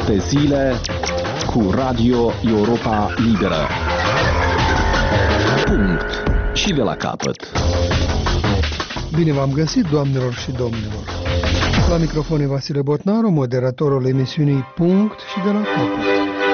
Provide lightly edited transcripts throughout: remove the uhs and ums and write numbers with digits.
7 zile cu Radio Europa Liberă. Punct. Și de la capăt. Bine v-am găsit, doamnelor și domnilor. La microfon e Vasile Botnaru, moderatorul emisiunii Punct și de la capăt.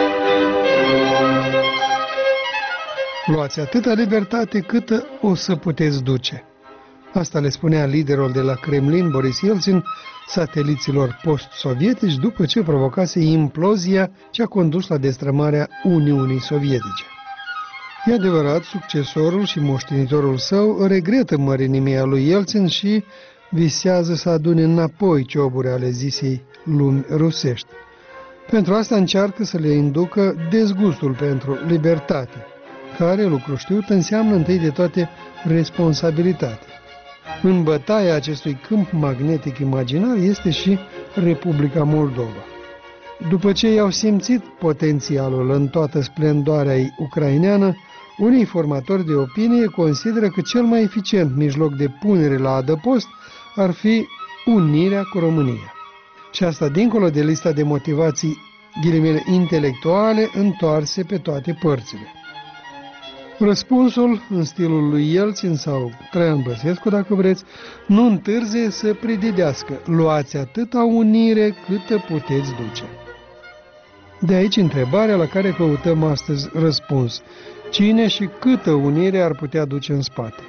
Luați atâta libertate câtă o să puteți duce. Asta le spunea liderul de la Kremlin, Boris Yeltsin, sateliților post-sovietici după ce provocase implozia ce a condus la destrămarea Uniunii Sovietice. E adevărat, succesorul și moștenitorul său regretă mărinimea lui Yeltsin și visează să adune înapoi cioburi ale zisei lumi rusești. Pentru asta încearcă să le inducă dezgustul pentru libertate, care, lucru știut, înseamnă întâi de toate responsabilitate. În bătaia acestui câmp magnetic imaginar este și Republica Moldova. După ce i-au simțit potențialul în toată splendoarea ei ucraineană, unii formatori de opinie consideră că cel mai eficient mijloc de punere la adăpost ar fi unirea cu România. Și asta dincolo de lista de motivații, ghilimele, intelectuale întoarse pe toate părțile. Răspunsul, în stilul lui Yeltsin sau Traian Băsescu, dacă vreți, nu întârzie să prididească: luați atâta unire câtă puteți duce. De aici întrebarea la care căutăm astăzi răspuns: cine și câtă unire ar putea duce în spate?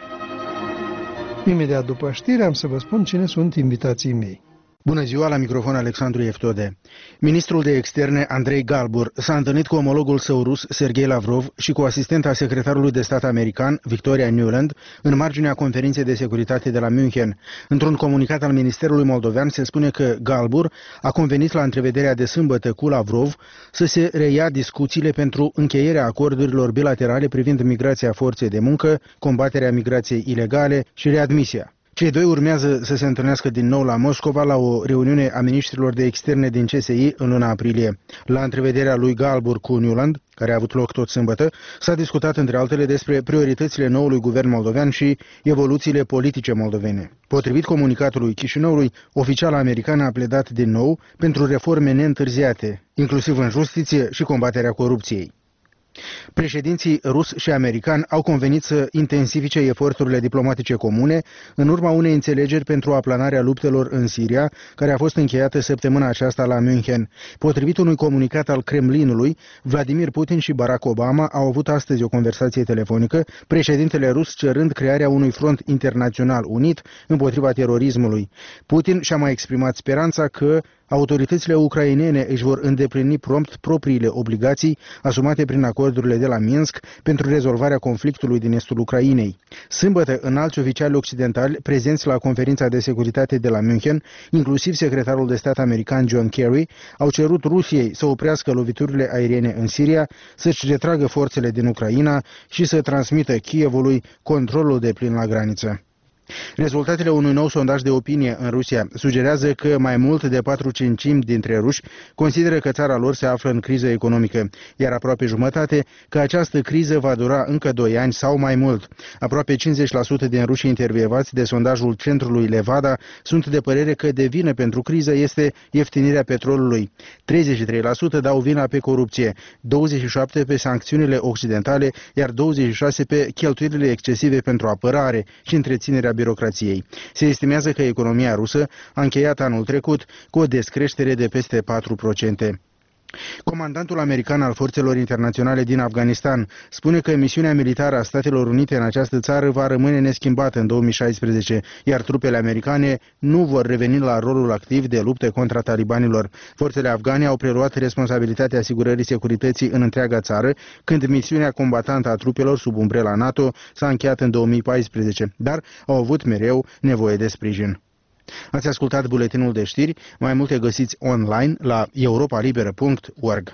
Imediat după știri am să vă spun cine sunt invitații mei. Bună ziua, la microfon Alexandru Eftode. Ministrul de Externe Andrei Galbur s-a întâlnit cu omologul său rus Sergei Lavrov și cu asistenta secretarului de stat american Victoria Nuland în marginea conferinței de securitate de la München. Într-un comunicat al Ministerului Moldovean se spune că Galbur a convenit la întrevederea de sâmbătă cu Lavrov să se reia discuțiile pentru încheierea acordurilor bilaterale privind migrația forței de muncă, combaterea migrației ilegale și readmisia. Cei doi urmează să se întâlnească din nou la Moscova la o reuniune a ministrilor de externe din CSI în luna aprilie. La întrevederea lui Galbur cu Nuland, care a avut loc tot sâmbătă, s-a discutat între altele despre prioritățile noului guvern moldovean și evoluțiile politice moldovene. Potrivit comunicatului Chișinăului, oficiala americană a pledat din nou pentru reforme neîntârziate, inclusiv în justiție și combaterea corupției. Președinții rus și american au convenit să intensifice eforturile diplomatice comune în urma unei înțelegeri pentru aplanarea luptelor în Siria, care a fost încheiată săptămâna aceasta la München. Potrivit unui comunicat al Kremlinului, Vladimir Putin și Barack Obama au avut astăzi o conversație telefonică, președintele rus cerând crearea unui front internațional unit împotriva terorismului. Putin și-a mai exprimat speranța că autoritățile ucrainene își vor îndeplini prompt propriile obligații asumate prin acordurile de la Minsk pentru rezolvarea conflictului din estul Ucrainei. Sâmbătă, înalți oficiali occidentali prezenți la conferința de securitate de la München, inclusiv secretarul de stat american John Kerry, au cerut Rusiei să oprească loviturile aeriene în Siria, să-și retragă forțele din Ucraina și să transmită Kievului controlul deplin la graniță. Rezultatele unui nou sondaj de opinie în Rusia sugerează că mai mult de 4/5 dintre ruși consideră că țara lor se află în criză economică, iar aproape jumătate că această criză va dura încă 2 ani sau mai mult. Aproape 50% din rușii intervievați de sondajul centrului Levada sunt de părere că de vină pentru criză este ieftinirea petrolului. 33% dau vina pe corupție, 27% pe sancțiunile occidentale, iar 26% pe cheltuielile excesive pentru apărare și întreținerea birocrației. Se estimează că economia rusă a încheiat anul trecut cu o descreștere de peste 4%. Comandantul american al forțelor internaționale din Afganistan spune că misiunea militară a Statelor Unite în această țară va rămâne neschimbată în 2016, iar trupele americane nu vor reveni la rolul activ de luptă contra talibanilor. Forțele afgane au preluat responsabilitatea asigurării securității în întreaga țară, când misiunea combatantă a trupelor sub umbrela NATO s-a încheiat în 2014, dar au avut mereu nevoie de sprijin. Ați ascultat buletinul de știri, mai multe găsiți online la europalibera.org.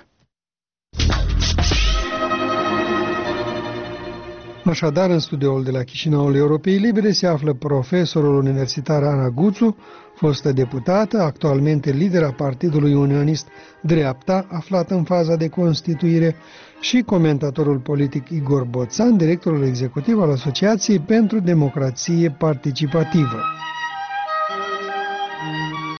Așadar, în studioul de la Chișinăul Europei Libere se află profesorul universitar Ana Guțu, fostă deputată, actualmente lidera Partidului Unionist Dreapta, aflată în faza de constituire, și comentatorul politic Igor Boțan, directorul executiv al Asociației pentru Democrație Participativă.